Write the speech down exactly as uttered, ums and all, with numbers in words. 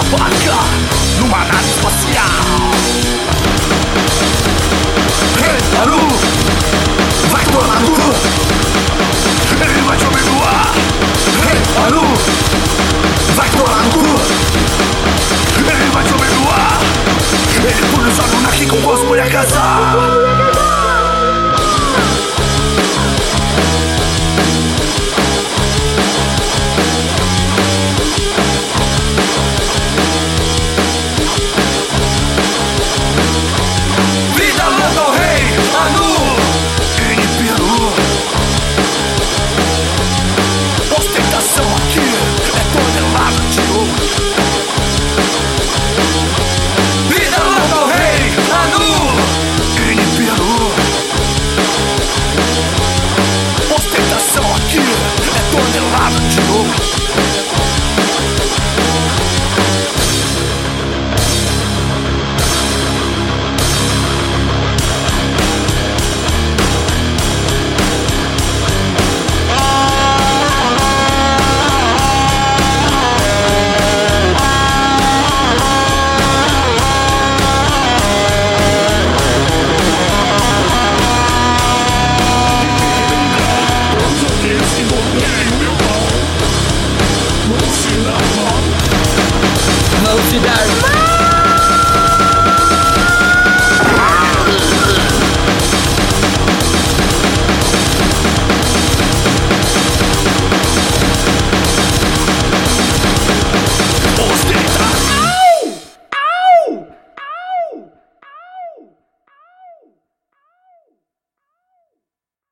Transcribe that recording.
vaca numa nave espacial. Ei, Aru, vai tomar no cu. Ele vai te amendoar. Ei, Aru, vai tomar no cu. Ele vai te amendoar. Ele pula o Anunnaki com gosto por ia casar.